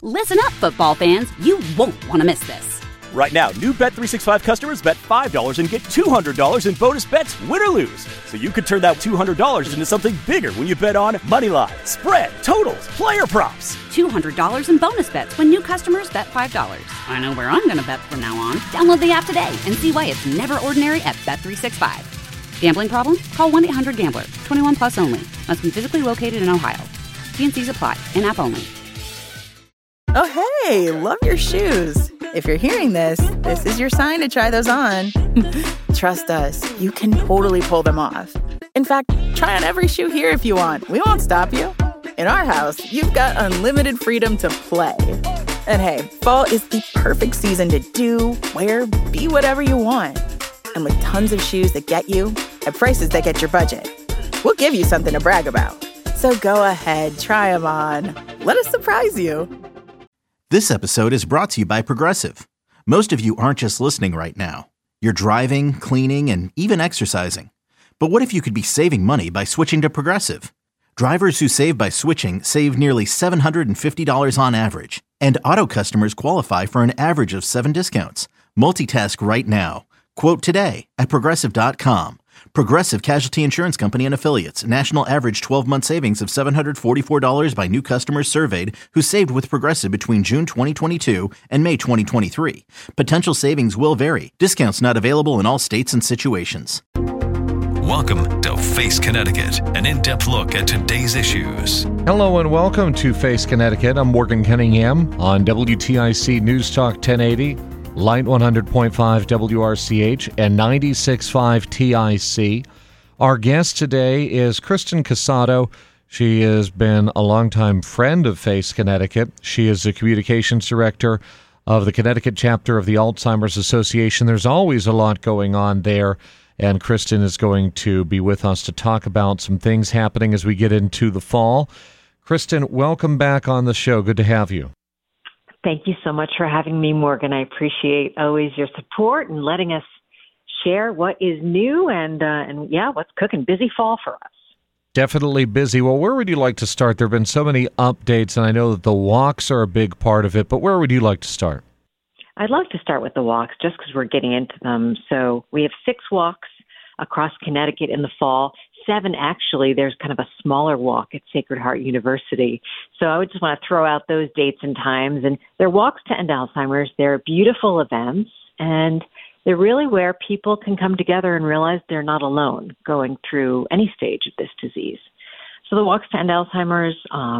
Listen up, football fans. You won't want to miss this. Right now, new Bet365 customers bet $5 and get $200 in bonus bets, win or lose. So you could turn that $200 into something bigger when you bet on money line, spread, totals, player props. $200 in bonus bets when new customers bet $5. I know where I'm going to bet from now on. Download the app today and see why it's never ordinary at Bet365. Gambling problem? Call 1-800-GAMBLER. 21 plus only. Must be physically located in Ohio. T&Cs apply. In-app only. Oh, hey, love your shoes. If you're hearing this, this is your sign to try those on. Trust us, you can totally pull them off. In fact, try on every shoe here if you want. We won't stop you. In our house, you've got unlimited freedom to play. And hey, fall is the perfect season to do, wear, be whatever you want. And with tons of shoes that get you at prices that get your budget, we'll give you something to brag about. So go ahead, try them on. Let us surprise you. This episode is brought to you by Progressive. Most of you aren't just listening right now. You're driving, cleaning, and even exercising. But what if you could be saving money by switching to Progressive? Drivers who save by switching save nearly $750 on average. And auto customers qualify for an average of 7 discounts. Multitask right now. Quote today at Progressive.com. Progressive Casualty Insurance Company and Affiliates. National average 12-month savings of $744 by new customers surveyed who saved with Progressive between June 2022 and May 2023. Potential savings will vary. Discounts not available in all states and situations. Welcome to Face Connecticut, an in-depth look at today's issues. Hello and welcome to Face Connecticut. I'm Morgan Cunningham on WTIC News Talk 1080. Light 100.5 WRCH and 96.5 TIC. Our guest today is Kristen Casado. She has been a longtime friend of Face Connecticut. She is the communications director of the Connecticut chapter of the Alzheimer's Association. There's always a lot going on there, and Kristen is going to be with us to talk about some things happening as we get into the fall. Kristen, welcome back on the show. Good to have you. Thank you so much for having me, Morgan. I appreciate always your support and letting us share what is new and what's cooking. Busy fall for us. Definitely busy. Well, where would you like to start? There have been so many updates, and I know that the walks are a big part of it, but where would you like to start? I'd love to start with the walks just because we're getting into them. So we have 6 walks across Connecticut in the fall. 7, actually, there's kind of a smaller walk at Sacred Heart University. So I would just want to throw out those dates and times. And they're walks to end Alzheimer's. They're beautiful events, and they're really where people can come together and realize they're not alone going through any stage of this disease. So the walks to end Alzheimer's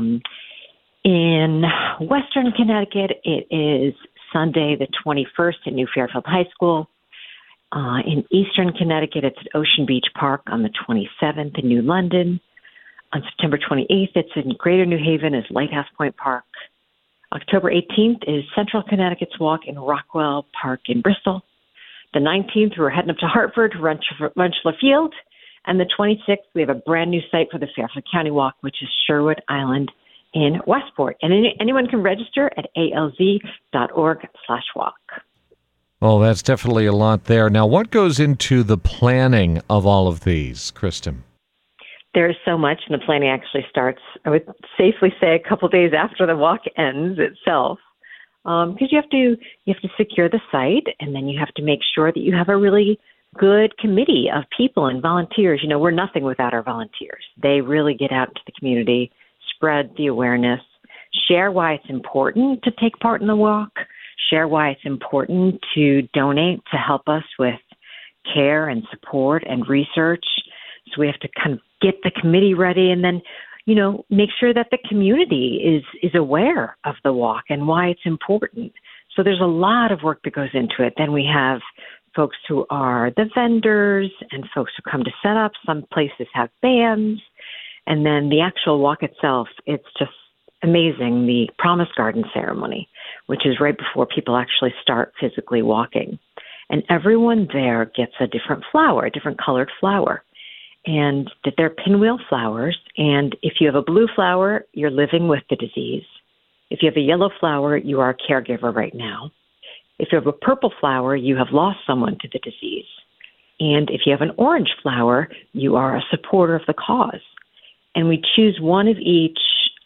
in Western Connecticut, it is Sunday the 21st at New Fairfield High School. In Eastern Connecticut, it's at Ocean Beach Park on the 27th in New London. On September 28th, it's in Greater New Haven as Lighthouse Point Park. October 18th is Central Connecticut's walk in Rockwell Park in Bristol. The 19th, we're heading up to Hartford to Rensselaer Field. And the 26th, we have a brand new site for the Fairfield County Walk, which is Sherwood Island in Westport. And anyone can register at alz.org/walk. Well, that's definitely a lot there. Now, what goes into the planning of all of these, Kristen? There is so much, and the planning actually starts, I would safely say, a couple days after the walk ends itself, because you have to secure the site, and then you have to make sure that you have a really good committee of people and volunteers. You know, we're nothing without our volunteers. They really get out into the community, spread the awareness, share why it's important to take part in the walk, share why it's important to donate to help us with care and support and research. So we have to kind of get the committee ready and then, make sure that the community is aware of the walk and why it's important. So there's a lot of work that goes into it. Then we have folks who are the vendors and folks who come to set up. Some places have bands. And then the actual walk itself, it's just amazing, the Promise Garden ceremony, which is right before people actually start physically walking. And everyone there gets a different flower, a different colored flower. And they're pinwheel flowers. And if you have a blue flower, you're living with the disease. If you have a yellow flower, you are a caregiver right now. If you have a purple flower, you have lost someone to the disease. And if you have an orange flower, you are a supporter of the cause. And we choose one of each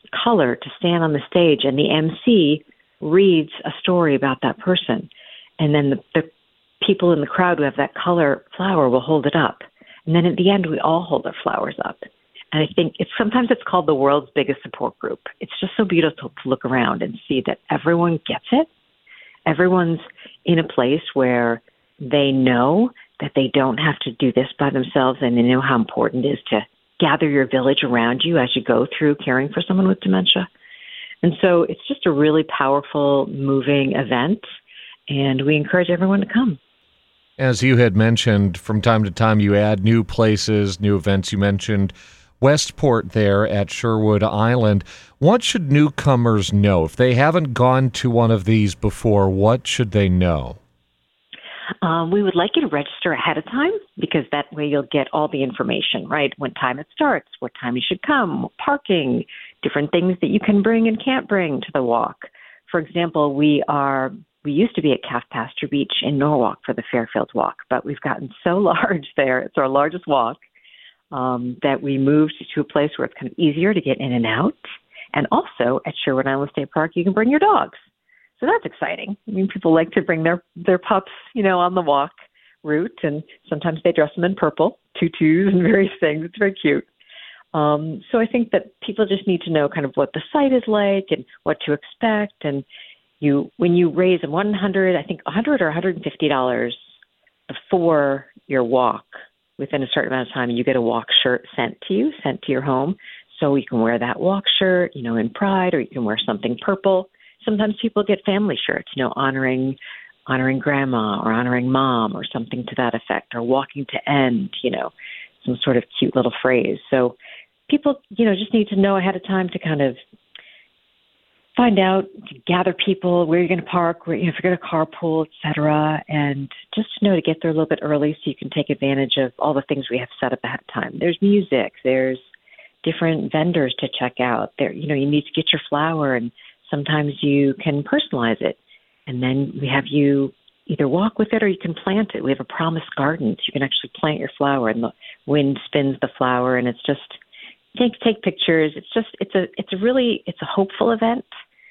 color to stand on the stage, and the MC reads a story about that person. And then the people in the crowd who have that color flower will hold it up. And then at the end, we all hold our flowers up. And I think sometimes it's called the world's biggest support group. It's just so beautiful to look around and see that everyone gets it. Everyone's in a place where they know that they don't have to do this by themselves, and they know how important it is to gather your village around you as you go through caring for someone with dementia. And so it's just a really powerful, moving event, and we encourage everyone to come. As you had mentioned, from time to time you add new places, new events. You mentioned Westport there at Sherwood Island. What should newcomers know? If they haven't gone to one of these before, what should they know? We would like you to register ahead of time, because that way you'll get all the information, right? What time it starts, what time you should come, parking, different things that you can bring and can't bring to the walk. For example, we used to be at Calf Pasture Beach in Norwalk for the Fairfield Walk, but we've gotten so large there. It's our largest walk. That we moved to a place where it's kind of easier to get in and out. And also at Sherwood Island State Park, you can bring your dogs. So that's exciting. I mean, people like to bring their pups, on the walk route, and sometimes they dress them in purple, tutus and various things. It's very cute. So I think that people just need to know kind of what the site is like and what to expect. And when you raise $100 or $150 before your walk, within a certain amount of time, you get a walk shirt sent to your home. So you can wear that walk shirt, in pride, or you can wear something purple. Sometimes people get family shirts, honoring grandma or honoring mom or something to that effect, or walking to end, some sort of cute little phrase. So people, just need to know ahead of time to kind of find out, to gather people, where you're going to park, where, if you're going to carpool, et cetera, and just to know to get there a little bit early so you can take advantage of all the things we have set up ahead of time. There's music, there's different vendors to check out. There, you need to get your flower, and sometimes you can personalize it. And then we have you either walk with it or you can plant it. We have a promise garden, so you can actually plant your flower, and the wind spins the flower, and it's just take pictures. It's a hopeful event.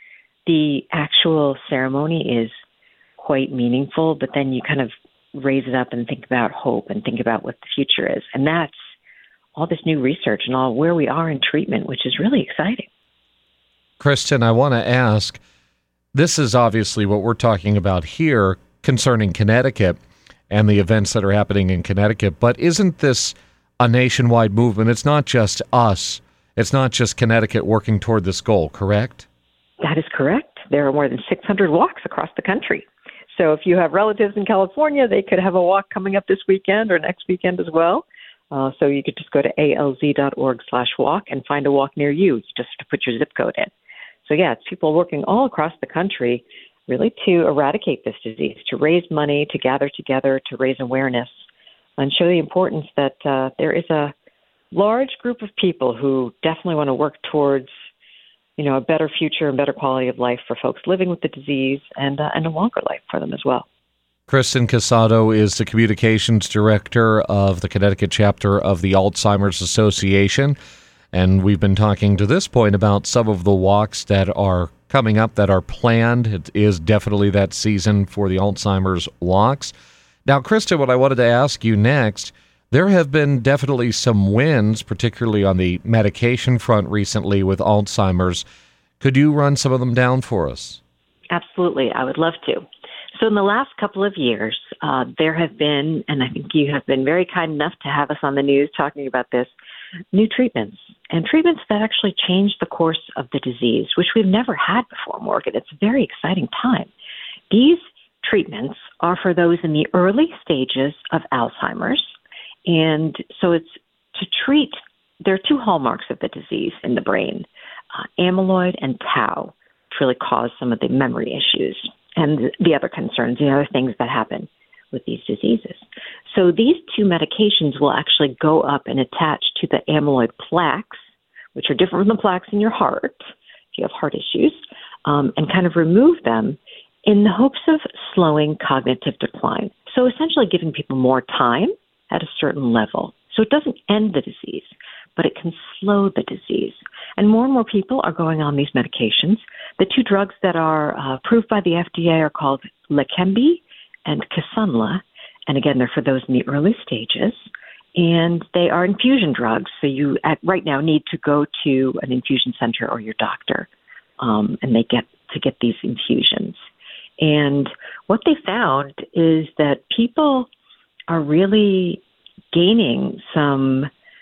The actual ceremony is quite meaningful, but then you kind of raise it up and think about hope and think about what the future is. And that's all this new research and all where we are in treatment, which is really exciting. Kristen, I want to ask, this is obviously what we're talking about here concerning Connecticut and the events that are happening in Connecticut, but isn't this a nationwide movement? It's not just us. It's not just Connecticut working toward this goal, correct? That is correct. There are more than 600 walks across the country. So if you have relatives in California, they could have a walk coming up this weekend or next weekend as well. So you could just go to alz.org/walk and find a walk near you. You just have to put your zip code in. So yeah, it's people working all across the country really to eradicate this disease, to raise money, to gather together, to raise awareness, and show the importance that there is a large group of people who definitely want to work towards a better future and better quality of life for folks living with the disease, and a longer life for them as well. Kristen Casado is the communications director of the Connecticut chapter of the Alzheimer's Association, and we've been talking to this point about some of the walks that are coming up, that are planned. It is definitely that season for the Alzheimer's walks. Now, Kristen, what I wanted to ask you next, there have been definitely some wins, particularly on the medication front recently with Alzheimer's. Could you run some of them down for us? Absolutely. I would love to. So in the last couple of years, there have been, and I think you have been very kind enough to have us on the news talking about this, new treatments, and treatments that actually change the course of the disease, which we've never had before, Morgan. It's a very exciting time. These treatments are for those in the early stages of Alzheimer's. And so it's to treat, there are two hallmarks of the disease in the brain, amyloid and tau, which really cause some of the memory issues and the other concerns, the other things that happen with these diseases. So these two medications will actually go up and attach to the amyloid plaques, which are different from the plaques in your heart, if you have heart issues, and kind of remove them in the hopes of slowing cognitive decline. So essentially giving people more time at a certain level. So it doesn't end the disease, but it can slow the disease. And more people are going on these medications. The two drugs that are approved by the FDA are called Leqembi and Kisunla. And again, they're for those in the early stages. And they are infusion drugs. So you right now need to go to an infusion center or your doctor, and they get these infusions. And what they found is that people are really gaining some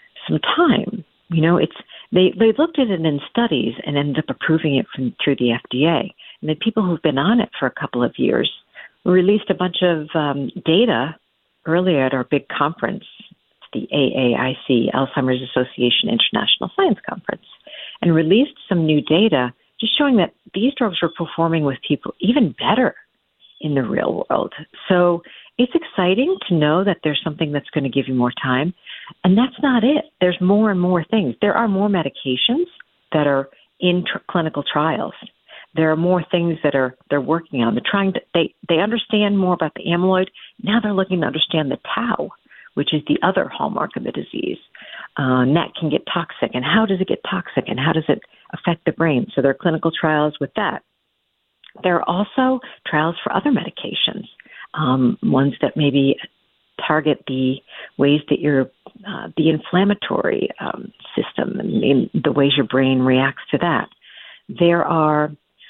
time. You know, they looked at it in studies and ended up approving it through the FDA. And the people who've been on it for a couple of years released a bunch of data earlier at our big conference, the AAIC, Alzheimer's Association International Science Conference, and released some new data just showing that these drugs were performing with people even better in the real world. So it's exciting to know that there's something that's going to give you more time. And that's not it. There's more and more things. There are more medications that are in clinical trials. There are more things that they're working on. They understand more about the amyloid. Now they're looking to understand the tau, which is the other hallmark of the disease. And that can get toxic. And how does it get toxic? And how does it affect the brain? So there are clinical trials with that. There are also trials for other medications, ones that maybe target the ways that the inflammatory system and the ways your brain reacts to that. There are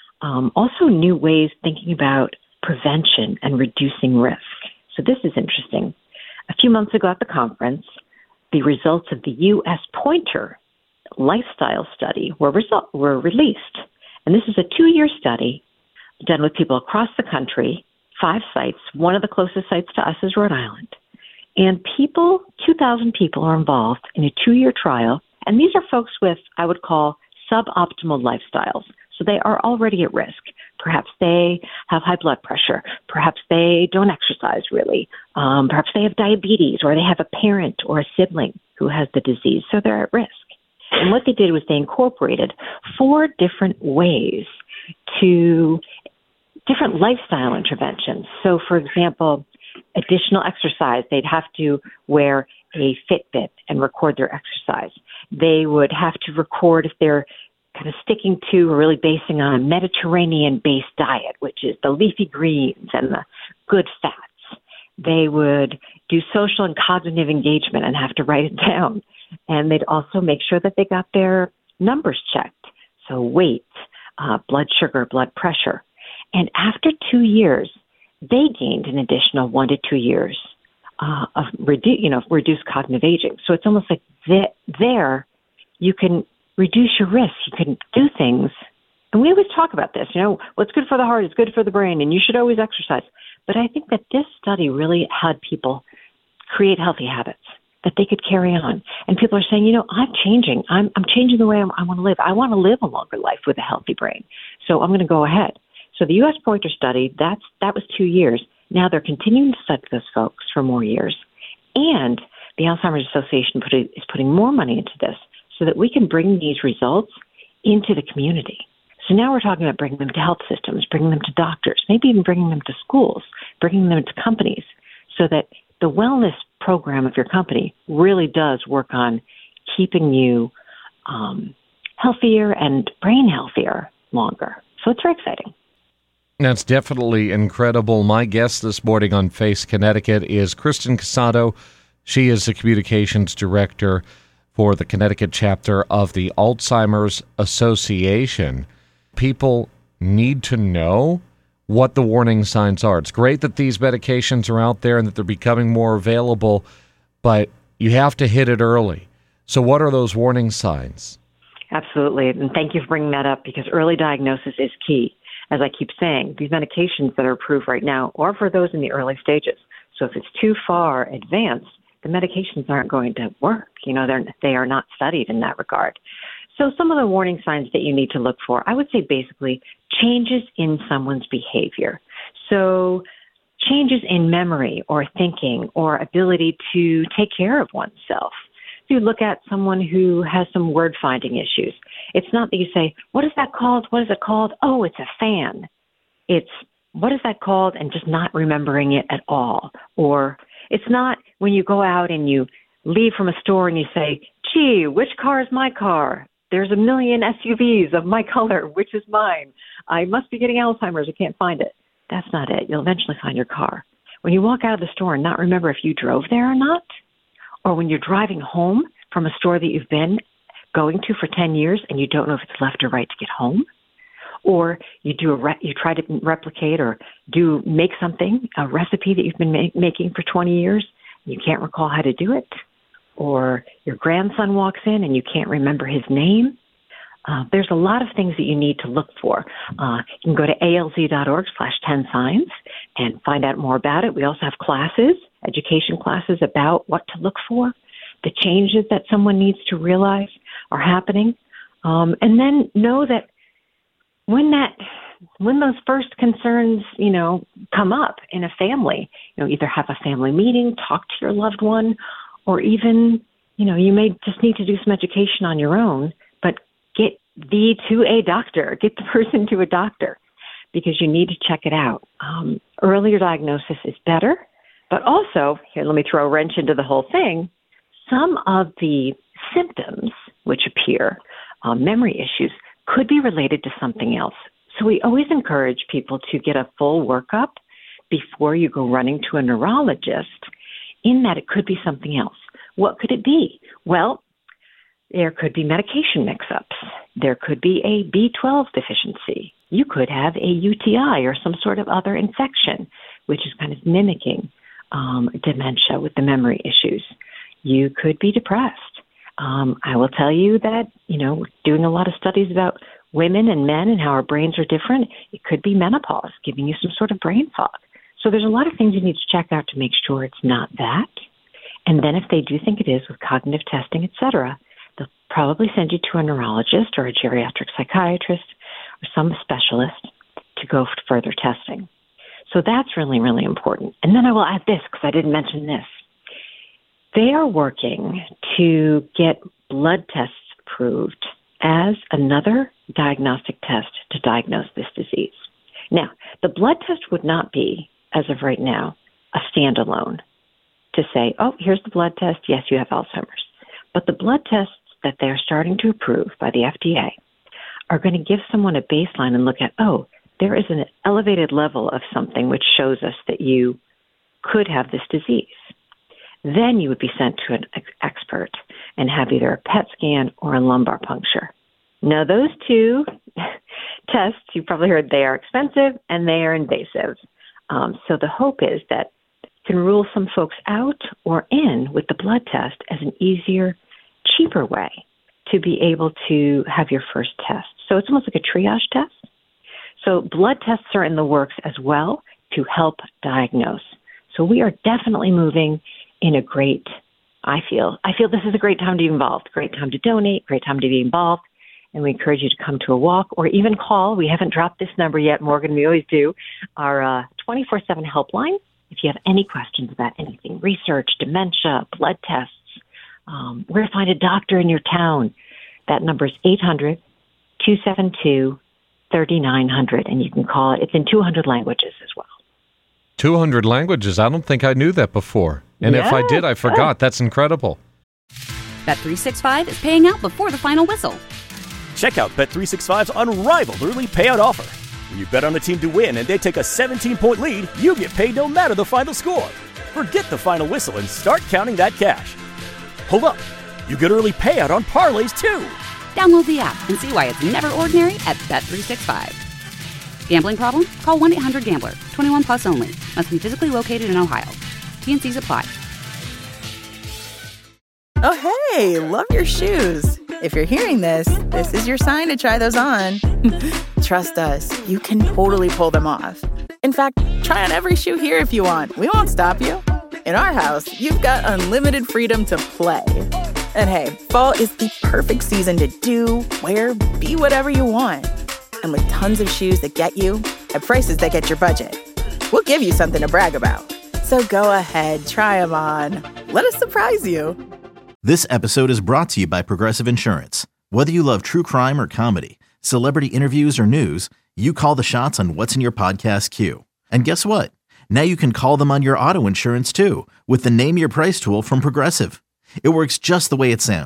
also new ways thinking about prevention and reducing risk. So this is interesting. A few months ago at the conference, the results of the U.S. Pointer lifestyle study were released. And this is a 2-year study done with people across the country, 5 sites. One of the closest sites to us is Rhode Island. And 2,000 people are involved in a 2-year trial. And these are folks with, I would call, suboptimal lifestyles. So they are already at risk. Perhaps they have high blood pressure. Perhaps they don't exercise really. Perhaps they have diabetes, or they have a parent or a sibling who has the disease. So they're at risk. And what they did was they incorporated 4 different ways to different lifestyle interventions. So, for example, additional exercise. They'd have to wear a Fitbit and record their exercise. They would have to record if they're kind of sticking to or really basing on a Mediterranean-based diet, which is the leafy greens and the good fats. They would do social and cognitive engagement and have to write it down. And they'd also make sure that they got their numbers checked. So weight, blood sugar, blood pressure. And after 2 years, they gained an additional 1 to 2 years of reduced cognitive aging. So it's almost like there you can reduce your risk. You can do things. And we always talk about this, what's good for the heart is good for the brain, and you should always exercise. But I think that this study really had people create healthy habits that they could carry on. And people are saying, I'm changing. I'm changing the way I want to live. I want to live a longer life with a healthy brain. So I'm going to go ahead. So the U.S. Pointer study, that was 2 years. Now they're continuing to study those folks for more years. And the Alzheimer's Association is putting more money into this so that we can bring these results into the community. So now we're talking about bringing them to health systems, bringing them to doctors, maybe even bringing them to schools, bringing them to companies, so that the wellness program of your company really does work on keeping you healthier and brain healthier longer. So it's very exciting. That's definitely incredible. My guest this morning on Face Connecticut is Kristen Casado. She is the communications director for the Connecticut chapter of the Alzheimer's Association. People need to know what the warning signs are. It's great that these medications are out there and that they're becoming more available, but you have to hit it early. So what are those warning signs? Absolutely. And thank you for bringing that up, because early diagnosis is key. As I keep saying, these medications that are approved right now are for those in the early stages. So if it's too far advanced, the medications aren't going to work. They are not studied in that regard. So some of the warning signs that you need to look for, I would say basically changes in someone's behavior. So changes in memory or thinking or ability to take care of oneself. If you look at someone who has some word finding issues, it's not that you say, what is that called? What is it called? Oh, it's a fan. It's, what is that called? And just not remembering it at all. Or it's not when you go out and you leave from a store and you say, gee, which car is my car? there's a million SUVs of my color. Which is mine? I must be getting Alzheimer's. I can't find it. That's not it. You'll eventually find your car. When you walk out of the store and not remember if you drove there or not, or when you're driving home from a store that you've been going to for 10 years and you don't know if it's left or right to get home, or you try to replicate or make something, a recipe that you've been making for 20 years, and you can't recall how to do it, or your grandson walks in and you can't remember his name. There's a lot of things that you need to look for. You can go to alz.org/10signs and find out more about it. We also have classes, education classes about what to look for, the changes that someone needs to realize are happening. And then know that when those first concerns, come up in a family, either have a family meeting, talk to your loved one, or even, you may just need to do some education on your own, but get to a doctor, get the person to a doctor, because you need to check it out. Earlier diagnosis is better, but also, here, let me throw a wrench into the whole thing. Some of the symptoms which appear, memory issues, could be related to something else. So we always encourage people to get a full workup before you go running to a neurologist, in that it could be something else. What could it be? Well, there could be medication mix-ups. There could be a B12 deficiency. You could have a UTI or some sort of other infection, which is kind of mimicking dementia with the memory issues. You could be depressed. I will tell you that, doing a lot of studies about women and men and how our brains are different, it could be menopause, giving you some sort of brain fog. So there's a lot of things you need to check out to make sure it's not that. And then if they do think it is, with cognitive testing, et cetera, they'll probably send you to a neurologist or a geriatric psychiatrist or some specialist to go for further testing. So that's really, really important. And then I will add this, because I didn't mention this. They are working to get blood tests approved as another diagnostic test to diagnose this disease. Now, the blood test would not be, as of right now, a standalone to say, oh, here's the blood test, yes, you have Alzheimer's. But the blood tests that they're starting to approve by the FDA are going to give someone a baseline and look at, oh, there is an elevated level of something which shows us that you could have this disease. Then you would be sent to an expert and have either a PET scan or a lumbar puncture. Now, those two tests, you probably heard, they are expensive and they are invasive. So the hope is that you can rule some folks out or in with the blood test as an easier, cheaper way to be able to have your first test. So it's almost like a triage test. So blood tests are in the works as well to help diagnose. So we are definitely moving in a great, I feel this is a great time to be involved, great time to donate, great time to be involved. And we encourage you to come to a walk or even call. We haven't dropped this number yet, Morgan. We always do. Our 24/7 helpline. If you have any questions about anything, research, dementia, blood tests, where to find a doctor in your town, that number is 800-272-3900. And you can call it. It's in 200 languages as well. 200 languages. I don't think I knew that before. And if I did, I forgot. That's incredible. Bet365 is paying out before the final whistle. Check out Bet365's unrivaled early payout offer. When you bet on a team to win and they take a 17-point lead, you get paid no matter the final score. Forget the final whistle and start counting that cash. Hold up. You get early payout on parlays, too. Download the app and see why it's never ordinary at Bet365. Gambling problem? Call 1-800-GAMBLER. 21 plus only. Must be physically located in Ohio. T&Cs apply. Oh, hey, love your shoes. If you're hearing this, this is your sign to try those on. Trust us, you can totally pull them off. In fact, try on every shoe here if you want. We won't stop you. In our house, you've got unlimited freedom to play. And hey, fall is the perfect season to do, wear, be whatever you want. And with tons of shoes that get you at prices that get your budget, we'll give you something to brag about. So go ahead, try them on. Let us surprise you. This episode is brought to you by Progressive Insurance. Whether you love true crime or comedy, celebrity interviews or news, you call the shots on what's in your podcast queue. And guess what? Now you can call them on your auto insurance too with the Name Your Price tool from Progressive. It works just the way it sounds.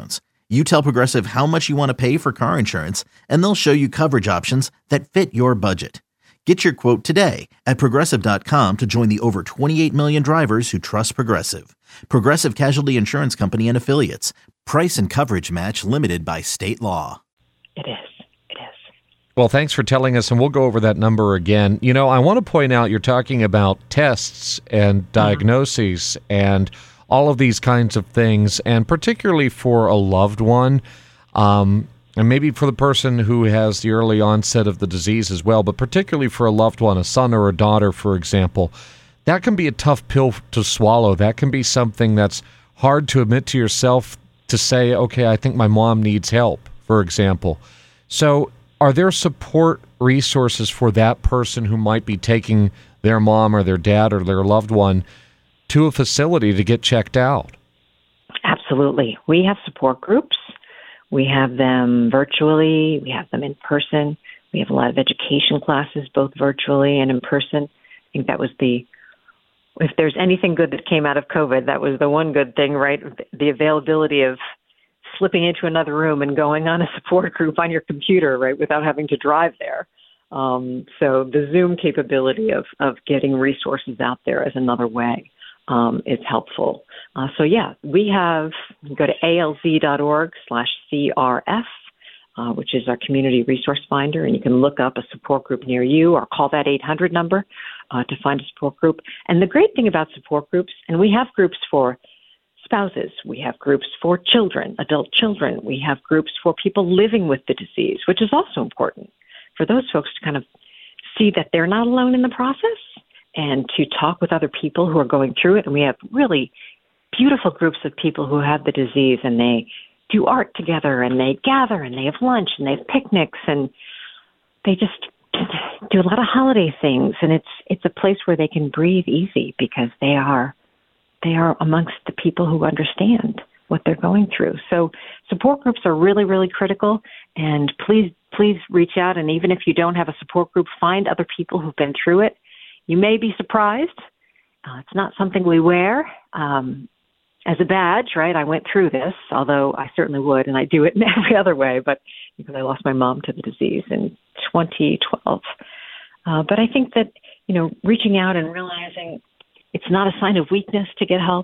You tell Progressive how much you want to pay for car insurance, and they'll show you coverage options that fit your budget. Get your quote today at Progressive.com to join the over 28 million drivers who trust Progressive. Progressive Casualty Insurance Company and Affiliates. Price and coverage match limited by state law. It is. It is. Well, thanks for telling us, and we'll go over that number again. You know, I want to point out you're talking about tests and diagnoses and all of these kinds of things, and particularly for a loved one, and maybe for the person who has the early onset of the disease as well, but particularly for a loved one, a son or a daughter, for example, that can be a tough pill to swallow. That can be something that's hard to admit to yourself, to say, okay, I think my mom needs help, for example. So are there support resources for that person who might be taking their mom or their dad or their loved one to a facility to get checked out? Absolutely. We have support groups. We have them virtually. We have them in person. We have a lot of education classes, both virtually and in person. I think that was if there's anything good that came out of COVID, that was the one good thing, right? The availability of slipping into another room and going on a support group on your computer, right, without having to drive there. So the Zoom capability of getting resources out there is another way. Is helpful. We go to alz.org/CRF, which is our community resource finder, and you can look up a support group near you or call that 800 number to find a support group. And the great thing about support groups, and we have groups for spouses, we have groups for children, adult children, we have groups for people living with the disease, which is also important for those folks to kind of see that they're not alone in the process, and to talk with other people who are going through it. And we have really beautiful groups of people who have the disease, and they do art together, and they gather, and they have lunch, and they have picnics, and they just do a lot of holiday things. And it's a place where they can breathe easy because they are amongst the people who understand what they're going through. So support groups are really, really critical. And please reach out. And even if you don't have a support group, find other people who've been through it. You may be surprised. It's not something we wear as a badge, right? I went through this, although I certainly would, and I do it in every other way, but because I lost my mom to the disease in 2012. But I think that, reaching out and realizing it's not a sign of weakness to get help.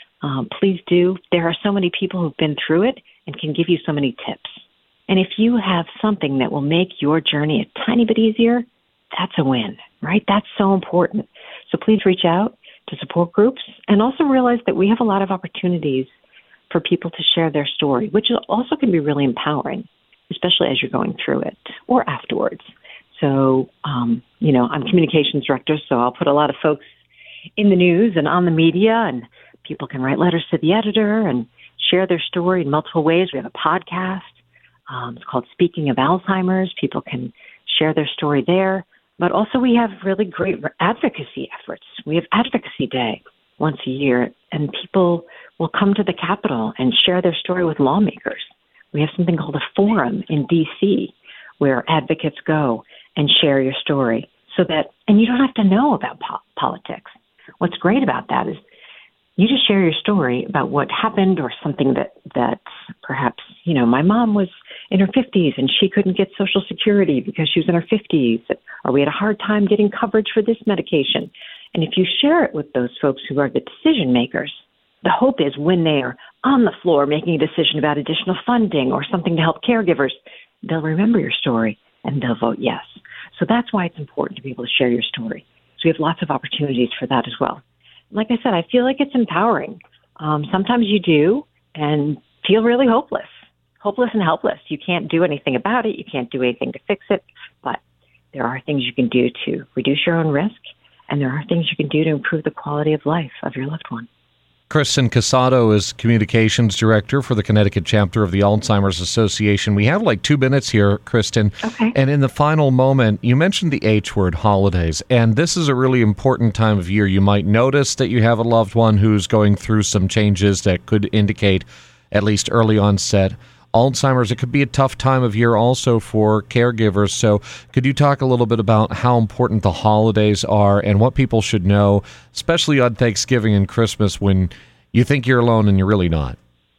Please do. There are so many people who've been through it and can give you so many tips. And if you have something that will make your journey a tiny bit easier, that's a win, right? That's so important. So please reach out to support groups, and also realize that we have a lot of opportunities for people to share their story, which also can be really empowering, especially as you're going through it or afterwards. So, I'm communications director, so I'll put a lot of folks in the news and on the media, and people can write letters to the editor and share their story in multiple ways. We have a podcast. It's called Speaking of Alzheimer's. People can share their story there. But also we have really great advocacy efforts. We have Advocacy Day once a year, and people will come to the Capitol and share their story with lawmakers. We have something called a forum in D.C. where advocates go and share your story and you don't have to know about politics. What's great about that is you just share your story about what happened, or something that perhaps, my mom was in her 50s and she couldn't get Social Security because she was in her 50s, or we had a hard time getting coverage for this medication. And if you share it with those folks who are the decision makers, the hope is when they are on the floor making a decision about additional funding or something to help caregivers, they'll remember your story and they'll vote yes. So that's why it's important to be able to share your story. So we have lots of opportunities for that as well. Like I said, I feel like it's empowering. Sometimes you do and feel really hopeless and helpless. You can't do anything about it. You can't do anything to fix it. But there are things you can do to reduce your own risk, and there are things you can do to improve the quality of life of your loved one. Kristen Casado is Communications Director for the Connecticut chapter of the Alzheimer's Association. We have like 2 minutes here, Kristen. Okay. And in the final moment, you mentioned the H word, holidays. And this is a really important time of year. You might notice that you have a loved one who's going through some changes that could indicate at least early onset Alzheimer's. It could be a tough time of year also for caregivers. So could you talk a little bit about how important the holidays are and what people should know, especially on Thanksgiving and Christmas when you think you're alone and you're really not?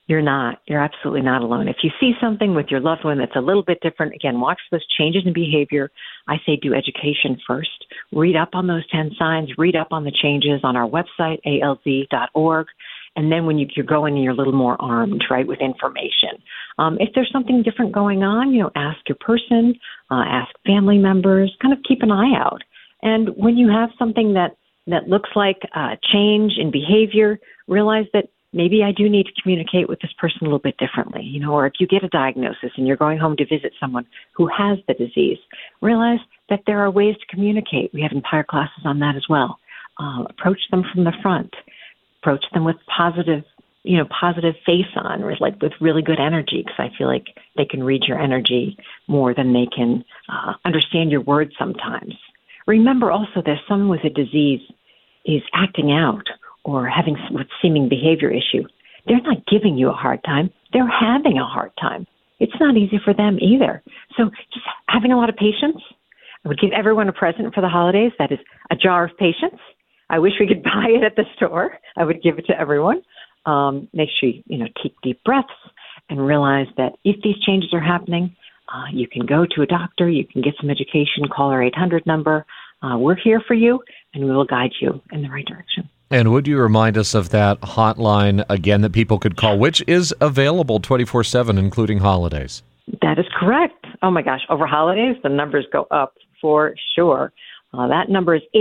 You're not. You're absolutely not alone. If you see something with your loved one that's a little bit different, again, watch those changes in behavior. I say do education first. Read up on those 10 signs. Read up on the changes on our website, alz.org. And then when you're going, you're a little more armed, right, with information. If there's something different going on, ask your person, ask family members, kind of keep an eye out. And when you have something that looks like change in behavior, realize that maybe I do need to communicate with this person a little bit differently, or if you get a diagnosis and you're going home to visit someone who has the disease, realize that there are ways to communicate. We have entire classes on that as well. Approach them from the front. Approach them with positive face on, or like with really good energy, because I feel like they can read your energy more than they can understand your words sometimes. Remember also that someone with a disease is acting out or having some seeming behavior issue. They're not giving you a hard time. They're having a hard time. It's not easy for them either. So just having a lot of patience. I would give everyone a present for the holidays. That is a jar of patience. I wish we could buy it at the store. I would give it to everyone. Make sure you take deep breaths and realize that if these changes are happening, you can go to a doctor, you can get some education, call our 800 number. We're here for you, and we will guide you in the right direction. And would you remind us of that hotline again that people could call, which is available 24/7, including holidays? That is correct. Oh, my gosh. Over holidays, the numbers go up for sure. That number is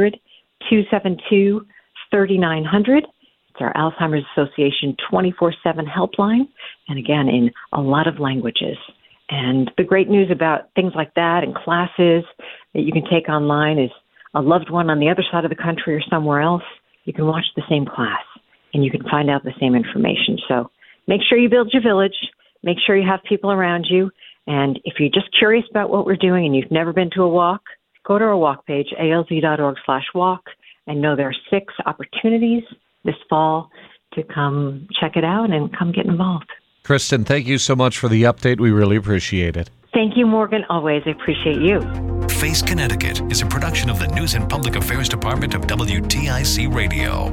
800-272-3900. It's our Alzheimer's Association 24/7 helpline, and again, in a lot of languages. And the great news about things like that and classes that you can take online is a loved one on the other side of the country or somewhere else, you can watch the same class and you can find out the same information. So make sure you build your village. Make sure you have people around you. And if you're just curious about what we're doing and you've never been to a walk, go to our walk page, alz.org/walk, and know there are 6 opportunities this fall to come check it out and come get involved. Kristen, thank you so much for the update. We really appreciate it. Thank you, Morgan. Always. I appreciate you. Face Connecticut is a production of the News and Public Affairs Department of WTIC Radio.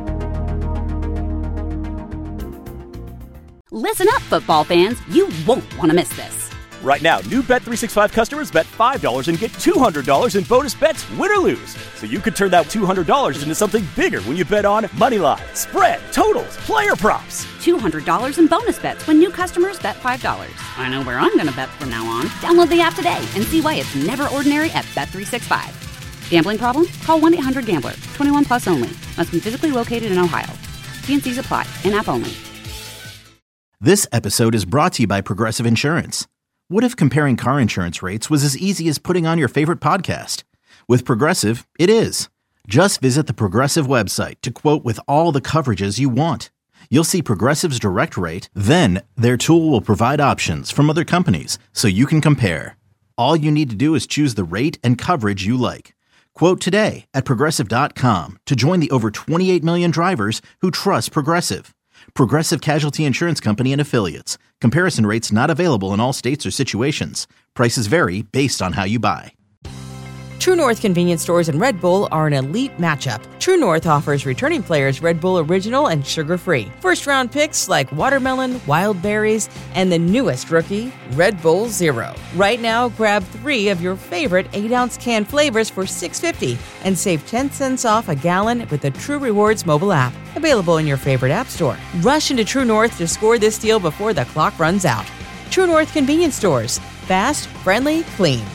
Listen up, football fans. You won't want to miss this. Right now, new Bet365 customers bet $5 and get $200 in bonus bets, win or lose. So you could turn that $200 into something bigger when you bet on money line, spread, totals, player props. $200 in bonus bets when new customers bet $5. I know where I'm going to bet from now on. Download the app today and see why it's never ordinary at Bet365. Gambling problem? Call 1-800-GAMBLER. 21 plus only. Must be physically located in Ohio. T&Cs apply. In-app only. This episode is brought to you by Progressive Insurance. What if comparing car insurance rates was as easy as putting on your favorite podcast? With Progressive, it is. Just visit the Progressive website to quote with all the coverages you want. You'll see Progressive's direct rate, then their tool will provide options from other companies so you can compare. All you need to do is choose the rate and coverage you like. Quote today at Progressive.com to join the over 28 million drivers who trust Progressive. Progressive Casualty Insurance Company and Affiliates. Comparison rates not available in all states or situations. Prices vary based on how you buy. True North convenience stores and Red Bull are an elite matchup. True North offers returning players Red Bull Original and sugar-free. First-round picks like watermelon, wild berries, and the newest rookie, Red Bull Zero. Right now, grab 3 of your favorite 8-ounce can flavors for $6.50 and save 10 cents off a gallon with the True Rewards mobile app. Available in your favorite app store. Rush into True North to score this deal before the clock runs out. True North convenience stores. Fast, friendly, clean.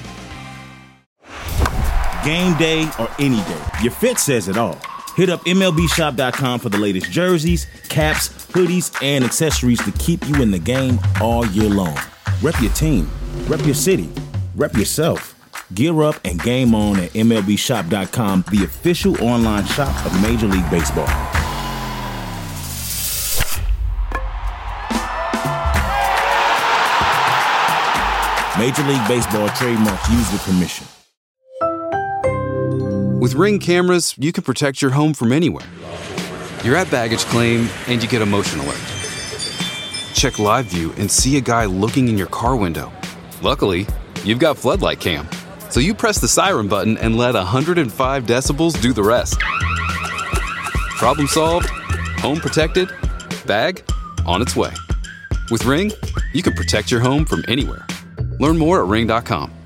Game day or any day, your fit says it all. Hit up MLBshop.com for the latest jerseys, caps, hoodies, and accessories to keep you in the game all year long. Rep your team, rep your city, rep yourself. Gear up and game on at MLBshop.com, the official online shop of Major League Baseball. Major League Baseball trademark used with permission. With Ring cameras, you can protect your home from anywhere. You're at baggage claim and you get a motion alert. Check live view and see a guy looking in your car window. Luckily, you've got Floodlight Cam, so you press the siren button and let 105 decibels do the rest. Problem solved, home protected, bag on its way. With Ring, you can protect your home from anywhere. Learn more at ring.com.